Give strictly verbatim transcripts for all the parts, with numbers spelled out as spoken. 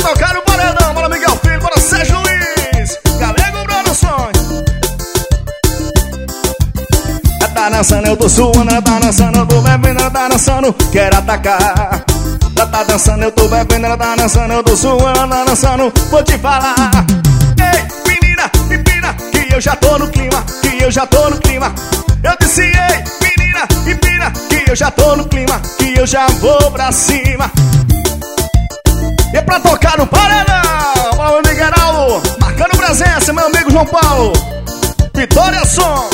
tocar no paredão. Bora Miguel Filho, bora Sérgio Luiz, Galego Produções. Ela tá dançando, eu tô suando. Ela tá dançando, eu tô bebendo. Ela tá dançando, quero atacar. Ela tá dançando, eu tô bebendo. Ela tá dançando, eu tô suando. Ela tá dançando, vou te falar. Ei, menina, empina, que eu já tô no clima, que eu já tô no clima. Eu disse, ei, menina, empina, que eu já tô no clima, que eu já vou pra cima. E pra tocar no paredão, meu amigo Geraldo, marcando presença, meu amigo João Paulo, Vitória Som.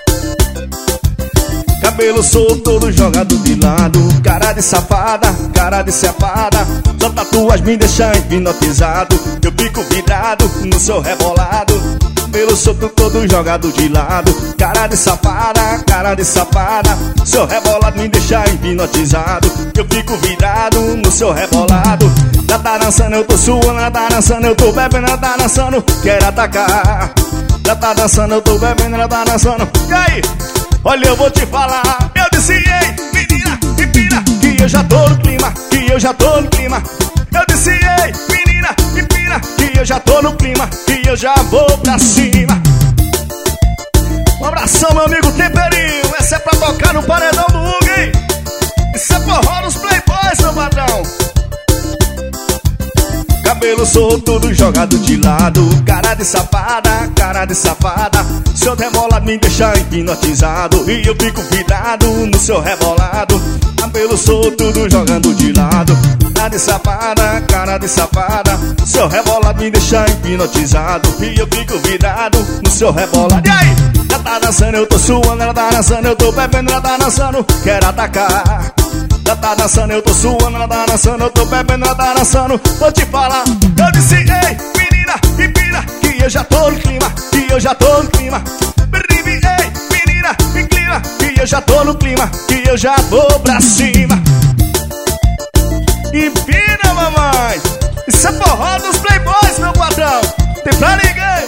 Cabelo solto, todo jogado de lado, cara de safada, cara de safada. Só tatuas me deixam hipnotizado, eu fico vidrado no seu rebolado. Cabelo solto, todo jogado de lado, cara de safada, cara de safada. Seu rebolado me deixa hipnotizado, eu fico vidrado no seu rebolado. Ela tá dançando, eu tô suando. Ela tá dançando, eu tô bebendo. Ela tá dançando, quero atacar. Ela tá dançando, eu tô bebendo. Ela tá dançando, e aí? Olha, eu vou te falar. Eu disse, ei, menina, empina, que eu já tô no clima, que eu já tô no clima. Eu disse, ei, menina, empina, que eu já tô no clima, que eu já vou pra cima. Um abração, meu amigo Temperinho. Essa é pra tocar no paredão do Hugo, hein? Isso é forró dos playboys, meu padrão. Cabelo solto, tudo jogado de lado, cara de safada, cara de safada. Seu rebolado me deixa hipnotizado e eu fico vidrado no seu rebolado. Cabelo solto, tudo jogando de lado, cara de safada, cara de safada. Seu rebolado me deixa hipnotizado e eu fico vidrado no seu rebolado. E aí? Ela tá dançando, eu tô suando. Ela tá dançando, eu tô bebendo. Ela tá dançando, quero atacar. Ela tá dançando, eu tô suando. Ela tá dançando, eu tô bebendo. Ela tá dançando, vou te falar. Eu disse, ei, menina, empina, que eu já tô no clima, que eu já tô no clima. Ei, menina, inclina, que eu já tô no clima, que eu já vou pra cima. Empina, mamãe. Isso é forró dos playboys, meu padrão. Tem pra ninguém.